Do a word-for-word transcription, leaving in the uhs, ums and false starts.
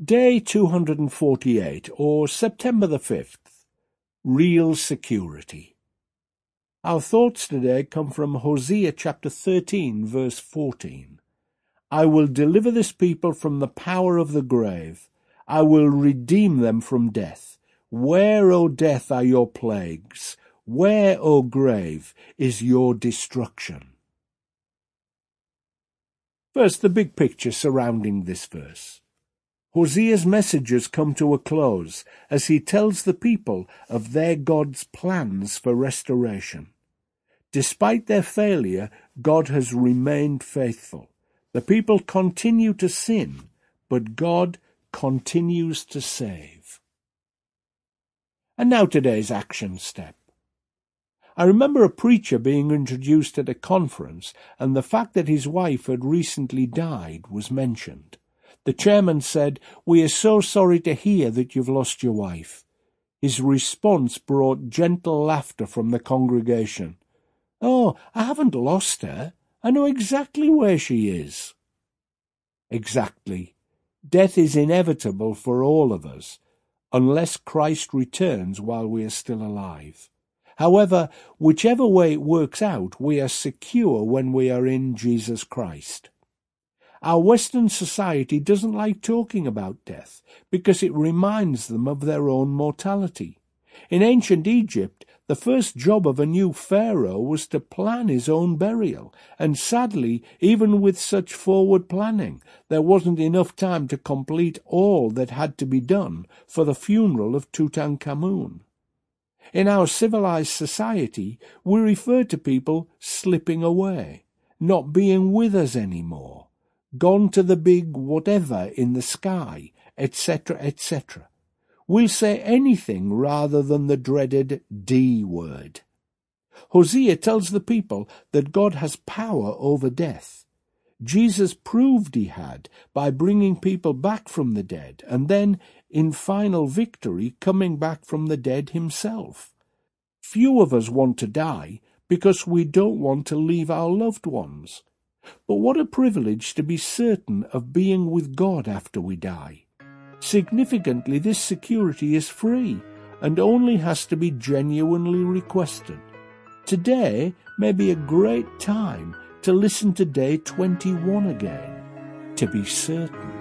Day two hundred forty-eight, or September the fifth. Real Security. Our thoughts today come from Hosea chapter thirteen, verse fourteen. I will deliver this people from the power of the grave. I will redeem them from death. Where, O death, are your plagues? Where, O grave, is your destruction? First, the big picture surrounding this verse. Hosea's messages come to a close as he tells the people of their God's plans for restoration. Despite their failure, God has remained faithful. The people continue to sin, but God continues to save. And now today's action step. I remember a preacher being introduced at a conference, and the fact that his wife had recently died was mentioned. The chairman said, "We are so sorry to hear that you've lost your wife." His response brought gentle laughter from the congregation. "Oh, I haven't lost her. I know exactly where she is." Exactly. Death is inevitable for all of us, unless Christ returns while we are still alive. However, whichever way it works out, we are secure when we are in Jesus Christ. Our Western society doesn't like talking about death because it reminds them of their own mortality. In ancient Egypt, the first job of a new pharaoh was to plan his own burial, and sadly, even with such forward planning, there wasn't enough time to complete all that had to be done for the funeral of Tutankhamun. In our civilized society, we refer to people slipping away, not being with us anymore, gone to the big whatever in the sky, et cetera, et cetera. We'll say anything rather than the dreaded D word. Hosea tells the people that God has power over death. Jesus proved he had by bringing people back from the dead, and then, in final victory, coming back from the dead himself. Few of us want to die because we don't want to leave our loved ones. But what a privilege to be certain of being with God after we die. Significantly, this security is free and only has to be genuinely requested. Today may be a great time to listen to day twenty-one again, to be certain.